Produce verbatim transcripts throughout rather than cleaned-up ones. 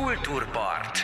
Kultúrpart.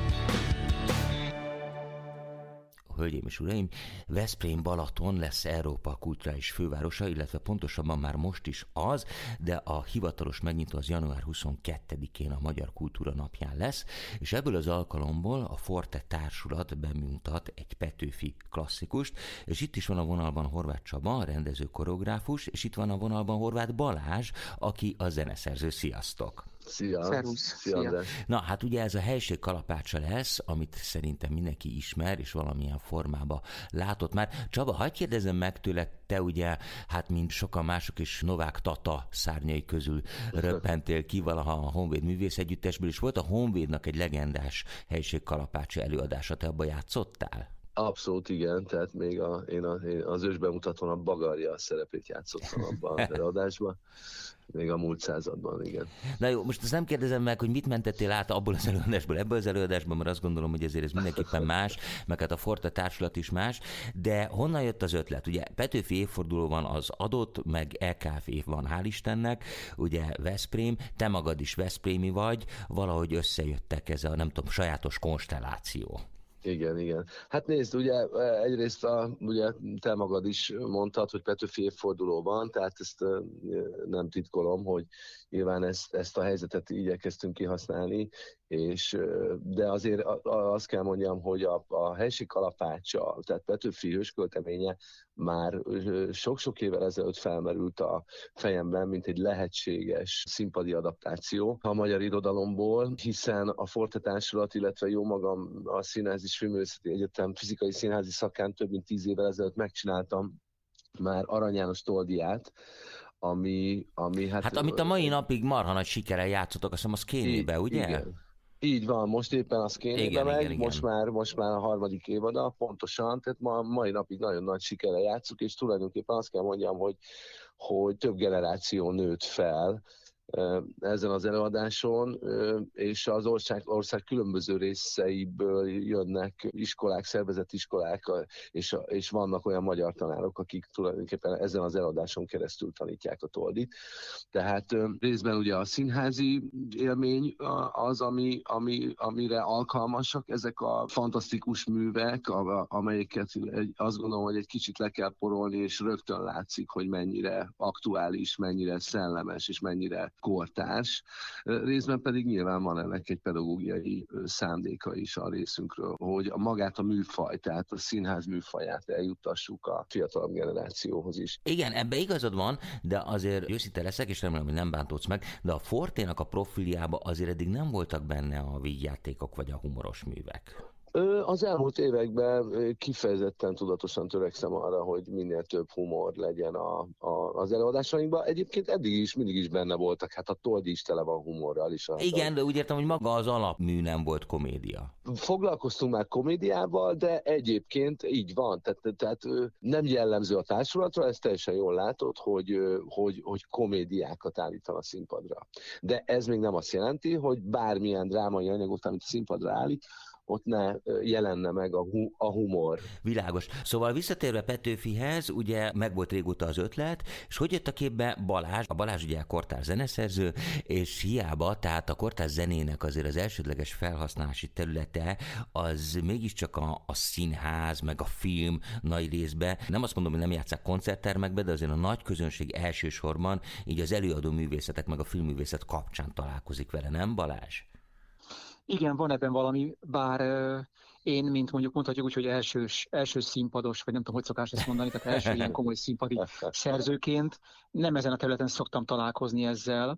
Hölgyeim és uraim, Veszprém-Balaton lesz Európa kulturális fővárosa, illetve pontosabban már most is az, de a hivatalos megnyitó az január huszonkettedikén a Magyar Kultúra Napján lesz, és ebből az alkalomból a Forte Társulat bemutat egy Petőfi klasszikust, és itt is van a vonalban Horváth Csaba, a rendező koreográfus, és itt van a vonalban Horváth Balázs, aki a zeneszerző. Sziasztok! Szia! Szervusz! Szia, Szia. Na, hát ugye ez a helység kalapácsa lesz, amit szerintem mindenki ismer, és valamilyen formában látott már. Csaba, hadd kérdezem meg tőled, te ugye, hát mint sokan mások is Novák Tata szárnyai közül röppentél ki valaha a Honvéd Művész Együttesből, és volt a Honvédnak egy legendás helység kalapácsa előadása, te abba játszottál? Abszolút igen, tehát még a, én, a, én az ősbemutatón a Bagarja szerepét játszottam abban az előadásban, még a múlt században, igen. Na jó, most azt nem kérdezem meg, hogy mit mentettél át abból az előadásból, ebből az előadásban, mert azt gondolom, hogy ezért ez mindenképpen más, meg hát a Forte Társulat is más, de honnan jött az ötlet? Ugye Petőfi évforduló van, az adott, meg é ká ef év van, hál' Istennek, ugye Veszprém, te magad is veszprémi vagy, valahogy összejöttek ez a, nem tudom, sajátos konstelláció. Igen, igen. Hát nézd, ugye egyrészt a, ugye te magad is mondtad, hogy Petőfi évforduló van, tehát ezt nem titkolom, hogy nyilván ezt, ezt a helyzetet igyekeztünk kihasználni, és, de azért azt kell mondjam, hogy a, a helység kalapácsa, tehát Petőfi hőskölteménye már sok-sok évvel ezelőtt felmerült a fejemben, mint egy lehetséges színpadi adaptáció a magyar irodalomból, hiszen a Forte Társulat, illetve jó magam a Színház és Filmművészeti Egyetem fizikai színházi szakán több mint tíz évvel ezelőtt megcsináltam már Arany János Toldiát, ami, ami hát... Hát amit a mai napig marha nagy sikerrel játszottak, azt hiszem a Szkénébe, ugye? Igen. Így van, most éppen a Szkénébe meg, igen, igen. Most, már, most már a harmadik évada, pontosan, tehát ma, mai napig nagyon nagy sikerrel játszuk, és tulajdonképpen azt kell mondjam, hogy, hogy több generáció nőtt fel ezen az előadáson, és az ország, ország különböző részeiből jönnek iskolák, szervezett iskolák, és, és vannak olyan magyar tanárok, akik tulajdonképpen ezen az előadáson keresztül tanítják a Toldit. Tehát részben ugye a színházi élmény az, ami, ami, amire alkalmasak ezek a fantasztikus művek, amelyeket azt gondolom, hogy egy kicsit le kell porolni, és rögtön látszik, hogy mennyire aktuális, mennyire szellemes, és mennyire kortárs. Részben pedig nyilván van ennek egy pedagógiai szándéka is a részünkről, hogy a magát a műfaj, tehát a színház műfaját eljuttassuk a fiatalabb generációhoz is. Igen, ebbe igazad van, de azért őszinte leszek, és remélem, hogy nem bántódsz meg, de a Forténak a profiljába azért eddig nem voltak benne a vígjátékok vagy a humoros művek. Az elmúlt években kifejezetten tudatosan törekszem arra, hogy minél több humor legyen a, a, az előadásainkban. Egyébként eddig is, mindig is benne voltak, hát a Toldi is tele van humorral is. Igen, de úgy értem, hogy maga az alapmű nem volt komédia. Foglalkoztunk már komédiával, de egyébként így van. Tehát, tehát nem jellemző a társulatra, ezt teljesen jól látod, hogy, hogy, hogy komédiákat állítan a színpadra. De ez még nem azt jelenti, hogy bármilyen drámai anyagot, amit a színpadra állít, ott ne jelenne meg a, hu- a humor. Világos. Szóval visszatérve Petőfihez, ugye megvolt régóta az ötlet, és hogy jött a képbe Balázs? A Balázs ugye a kortárs zeneszerző, és hiába, tehát a kortárs zenének azért az elsődleges felhasználási területe az mégiscsak a, a színház, meg a film nagy részben. Nem azt mondom, hogy nem játsszák koncerttermekbe, de azért a nagy közönség elsősorban így az előadó művészetek, meg a filmművészet kapcsán találkozik vele, nem Balázs? Igen, van ebben valami, bár uh, én, mint mondjuk mondhatjuk úgy, hogy elsős, első színpados, vagy nem tudom, hogy szokás ezt mondani, tehát első ilyen komoly színpadi szerzőként nem ezen a területen szoktam találkozni ezzel,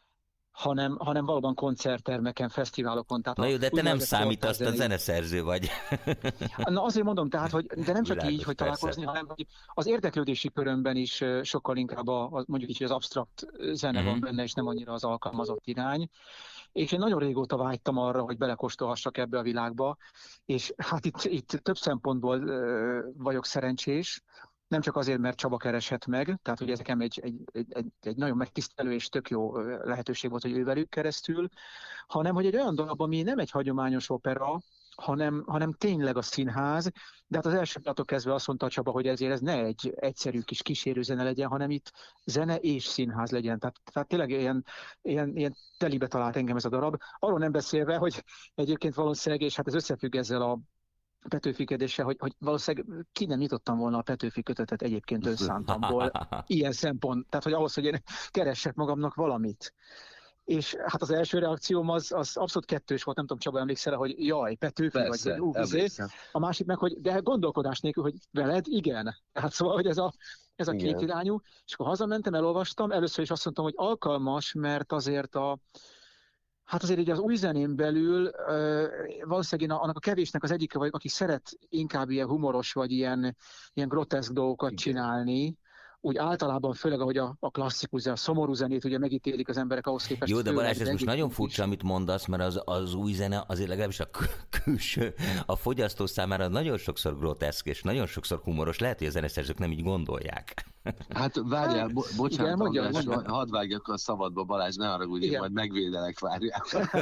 hanem, hanem valóban koncerttermeken, fesztiválokon. Tehát Na jó, de te nem számítasz, te zeneszerző vagy. Na azért mondom, tehát, hogy de nem csak Világos, így, hogy persze. találkozni, hanem hogy az érdeklődési körömben is sokkal inkább a, a, mondjuk így, hogy az absztrakt zene Mhm. van benne, és nem annyira az alkalmazott irány. És én nagyon régóta vágytam arra, hogy belekóstolhassak ebbe a világba, és hát itt, itt több szempontból ö, vagyok szerencsés, nem csak azért, mert Csaba keresett meg, tehát hogy ez nekem egy, egy, egy, egy, egy nagyon megtisztelő és tök jó lehetőség volt, hogy ő velük keresztül, hanem hogy egy olyan darab, ami nem egy hagyományos opera, hanem, hanem tényleg a színház, de hát az első pillanattól kezdve azt mondta Csaba, hogy ezért ez ne egy egyszerű kis kísérőzene legyen, hanem itt zene és színház legyen. Tehát, tehát tényleg ilyen, ilyen, ilyen telibe talált engem ez a darab. Arról nem beszélve, hogy egyébként valószínűleg, és hát ez összefügg ezzel a Petőfi kérdése, hogy, hogy valószínűleg ki nem nyitottam volna a Petőfi kötetet egyébként önszántamból. Ilyen szempont, tehát hogy ahhoz, hogy én keressek magamnak valamit. És hát az első reakcióm az, az abszolút kettős volt, nem tudom, Csaba, emlékszel, hogy jaj, Petőfi, Persze, vagy úvizé. A másik meg, hogy de gondolkodás nélkül, hogy veled, igen. Hát szóval, hogy ez a, ez a két irányú. És akkor hazamentem, elolvastam, először is azt mondtam, hogy alkalmas, mert azért a Hát azért így az új zenén belül valószínűleg én annak a kevésnek az egyike vagyok, aki szeret inkább ilyen humoros, vagy ilyen, ilyen groteszk dolgokat igen. csinálni. Úgy általában, főleg ahogy a, a klasszikus, a szomorú zenét ugye megítélik az emberek ahhoz képest. Jó, de Balázs, ez most nagyon furcsa, amit mondasz, mert az, az új zene azért legalábbis a külső, a fogyasztó számára nagyon sokszor groteszk, és nagyon sokszor humoros. Lehet, hogy a zeneszerzők nem így gondolják. Hát várjál, bo- bocsánat, igen, mondja, András, mondja. Hadd vágjak a szabadba, Balázs, ne arra, hogy én majd megvédelek, várjál.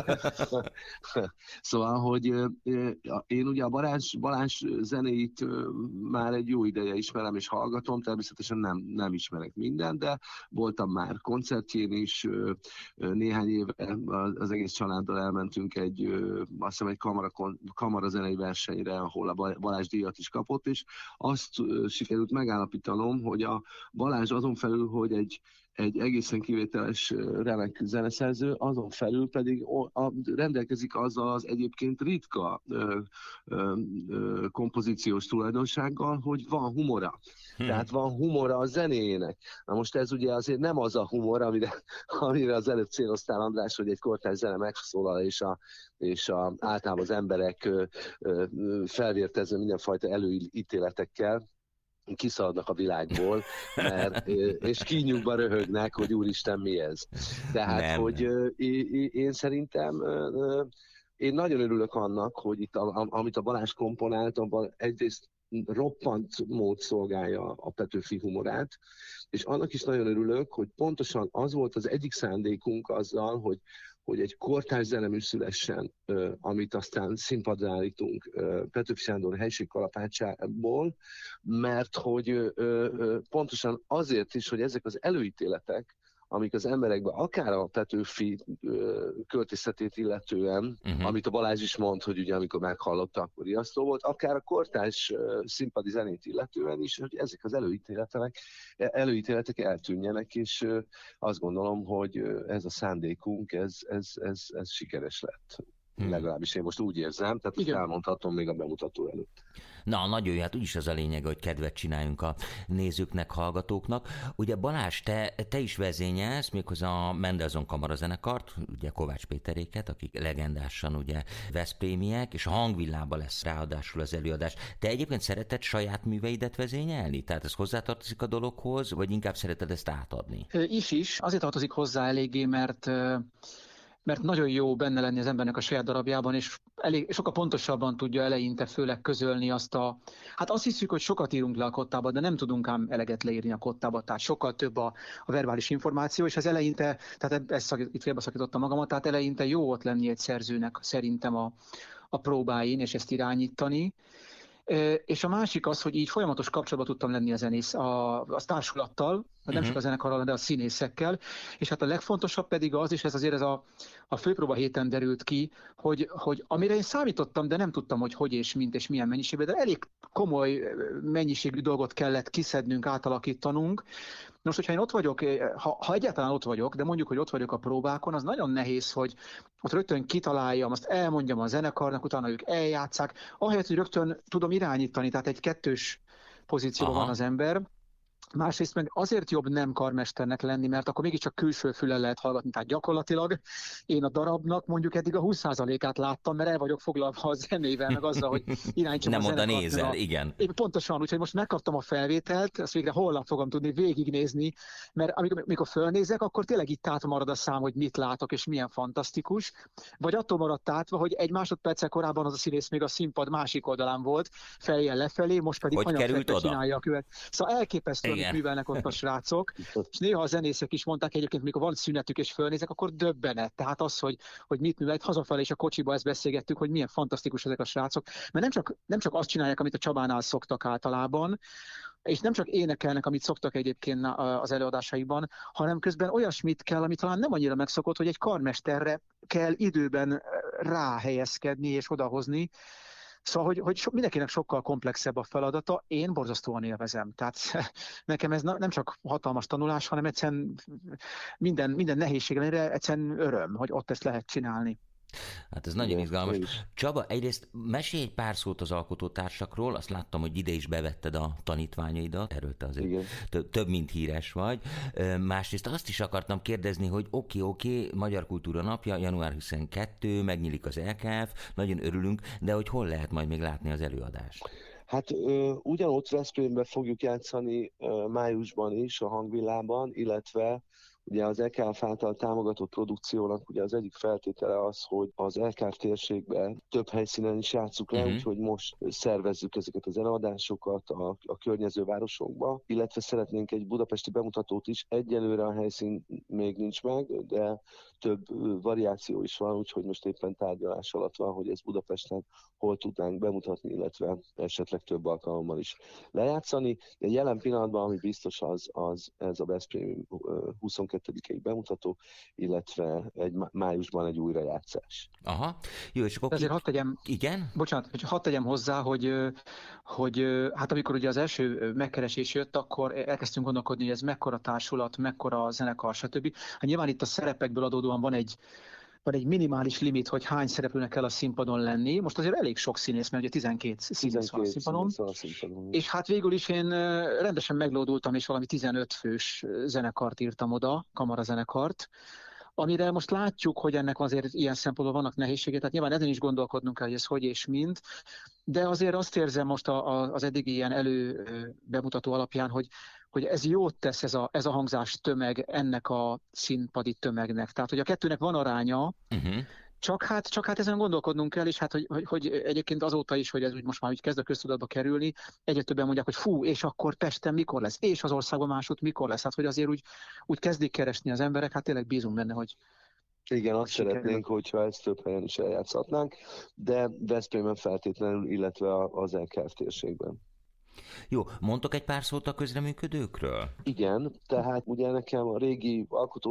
Szóval, hogy én ugye a Balázs, Balázs zenéit már egy jó ideje ismerem és hallgatom, természetesen nem, nem ismerek mindent, de voltam már koncertjén is, néhány éve az egész családdal elmentünk egy, azt hiszem egy kamara, kamarazenei versenyre, ahol a Balázs díjat is kapott, és azt sikerült megállapítanom, hogy a Balázs azon felül, hogy egy, egy egészen kivételes remek zeneszerző, azon felül pedig a, rendelkezik azzal az egyébként ritka ö, ö, ö, kompozíciós tulajdonsággal, hogy van humora. Hmm. Tehát van humora a zenének. Na most ez ugye azért nem az a humor, amire, amire az előbb céloztál, András, hogy egy kortárs zene megszólal, és, a, és a, általában az emberek ö, ö, felvértező mindenfajta előítéletekkel kiszaladnak a világból, mert, és kínyukban röhögnek, hogy úristen, mi ez. Tehát, nem, hogy nem. Én szerintem én nagyon örülök annak, hogy itt, amit a Balázs komponált, abban egyrészt roppant mód szolgálja a Petőfi humorát, és annak is nagyon örülök, hogy pontosan az volt az egyik szándékunk azzal, hogy hogy egy kortárs zenemű szülessen, amit aztán színpadra állítunk Petőfi Sándor helységkalapácsából, mert hogy pontosan azért is, hogy ezek az előítéletek, amik az emberekben, akár a Petőfi költészetét illetően, uh-huh. amit a Balázs is mond, hogy ugye amikor meghallotta, akkor riasztó volt, akár a kortárs színpadi zenét illetően is, hogy ezek az előítéletek, előítéletek eltűnjenek, és azt gondolom, hogy ez a szándékunk, ez, ez, ez, ez sikeres lett. Hmm. Legalábbis én most úgy érzem, tehát igen. elmondhatom még a bemutató előtt. Na, nagyon jó, hát úgyis az a lényeg, hogy kedvet csináljunk a nézőknek, hallgatóknak. Ugye Balázs, te, te is vezényelsz méghozzá a Mendelssohn kamarazenekart, ugye Kovács Péteréket, akik legendásan ugye veszprémiek, és a Hangvillában lesz ráadásul az előadás. Te egyébként szereted saját műveidet vezényelni? Tehát ez hozzátartozik a dologhoz, vagy inkább szereted ezt átadni? Is is, azért tartozik hozzá eléggé, mert mert nagyon jó benne lenni az embernek a saját darabjában, és elég, sokkal pontosabban tudja eleinte főleg közölni azt a... Hát azt hiszük, hogy sokat írunk le a kottába, de nem tudunk ám eleget leírni a kottába, tehát sokkal több a, a verbális információ, és az eleinte, tehát ezt szak, itt félbeszakítottam magamat, tehát eleinte jó ott lenni egy szerzőnek szerintem a, a próbáin, és ezt irányítani. És a másik az, hogy így folyamatos kapcsolatban tudtam lenni a zenész, a, a társulattal, nem uh-huh. csak a zenekarral, de a színészekkel, és hát a legfontosabb pedig az, és ez azért ez a, a főpróba héten derült ki, hogy, hogy amire én számítottam, de nem tudtam, hogy hogy és mint és milyen mennyiségben, de elég komoly mennyiségű dolgot kellett kiszednünk, átalakítanunk. Most, hogyha én ott vagyok, ha, ha egyáltalán ott vagyok, de mondjuk, hogy ott vagyok a próbákon, az nagyon nehéz, hogy ott rögtön kitaláljam, azt elmondjam a zenekarnak, utána ők eljátszák, ahelyett, hogy rögtön tudom irányítani, tehát egy kettős pozícióban van az ember. Másrészt meg azért jobb nem karmesternek lenni, mert akkor mégiscsak külső füllel lehet hallgatni. Tehát gyakorlatilag én a darabnak mondjuk eddig a húsz százalékát láttam, mert el vagyok foglalva a zenével, meg azzal, hogy irányítsam a zenekart. Nem oda nézel, igen. Én pontosan, úgyhogy most megkaptam a felvételt, ezt végre holnap fogom tudni végignézni, mert amikor, amikor fölnézek, akkor tényleg itt átmarad a szám, hogy mit látok, és milyen fantasztikus. Vagy attól maradt átva, hogy egy másodperccel korábban az a színész még a színpad másik oldalán volt, fejjel lefelé, most pedig anyagfekbe csinálja a követ. Szóval elképesztő, mit művelnek ott a srácok, és néha a zenészek is mondták egyébként, mikor van szünetük és fölnézek, akkor döbbenet. Tehát az, hogy, hogy mit művelnek, hazafelé és a kocsiba ezt beszélgettük, hogy milyen fantasztikus ezek a srácok, mert nem csak, nem csak azt csinálják, amit a Csabánál szoktak általában, és nem csak énekelnek, amit szoktak egyébként az előadásaikban, hanem közben olyasmit kell, ami talán nem annyira megszokott, hogy egy karmesterre kell időben ráhelyezkedni és odahozni. Szóval, hogy, hogy so, mindenkinek sokkal komplexebb a feladata, én borzasztóan élvezem. Tehát nekem ez nem csak hatalmas tanulás, hanem egyszerűen minden, minden nehézség ellenére egyszerűen öröm, hogy ott ezt lehet csinálni. Hát ez nagyon izgalmas. Csaba, egyrészt mesélj egy pár szót az alkotótársakról, azt láttam, hogy ide is bevetted a tanítványaidat, erről te azért több, több mint híres vagy. Másrészt azt is akartam kérdezni, hogy oké, oké, Magyar Kultúra Napja, január huszonkettő, megnyílik az el ká ef, nagyon örülünk, de hogy hol lehet majd még látni az előadást? Hát ö, ugyanott Veszprémben fogjuk játszani ö, májusban is, a Hangvillában, illetve ugye az e ká ef által támogatott produkciónak ugye az egyik feltétele az, hogy az e ká ef térségben több helyszínen is játsszuk le, uh-huh. úgyhogy most szervezzük ezeket az előadásokat a, a környező városokba, illetve szeretnénk egy budapesti bemutatót is. Egyelőre a helyszín még nincs meg, de több variáció is van, úgyhogy most éppen tárgyalás alatt van, hogy ezt Budapesten hol tudnánk bemutatni, illetve esetleg több alkalommal is lejátszani. De jelen pillanatban, ami biztos az, az ez a Veszprém huszonkettedikei bemutató, illetve egy májusban egy újrajátszás. Aha, jó, és akkor... Ezért hadd tegyem... Igen? Bocsánat, hogy hadd tegyem hozzá, hogy, hogy hát amikor ugye az első megkeresés jött, akkor elkezdtünk gondolkodni, hogy ez mekkora társulat, mekkora zenekar, stb. Hát nyilván itt a szerepekből adódóan van egy van egy minimális limit, hogy hány szereplőnek kell a színpadon lenni. Most azért elég sok színész, mert ugye tizenkét színész van a színpadon. A színpadon. És hát végül is én rendesen meglódultam, és valami tizenöt fős zenekart írtam oda, kamarazenekart, amire most látjuk, hogy ennek azért ilyen szempontból vannak nehézségek, tehát nyilván ezen is gondolkodnunk kell, hogy ez hogy és mind, de azért azt érzem most a, a, az eddigi ilyen elő bemutató alapján, hogy, hogy ez jót tesz ez a, ez a hangzás tömeg ennek a színpadi tömegnek. Tehát, hogy a kettőnek van aránya, uh-huh. Csak hát, csak hát ezen gondolkodnunk kell, és hát, hogy, hogy, hogy egyébként azóta is, hogy ez úgy most már úgy kezd a köztudatba kerülni, egyre többen mondják, hogy fú, és akkor Pesten mikor lesz, és az országban másút mikor lesz. Hát, hogy azért úgy, úgy kezdik keresni az emberek, hát tényleg bízunk benne, hogy... Igen, azt sikerül. Szeretnénk, hogyha ezt több helyen is eljátszhatnánk, de Veszprémben feltétlenül, illetve az el ká ef térségben. Jó, mondtok egy pár szót a közreműködőkről? Igen, tehát ugye nekem a régi alkotó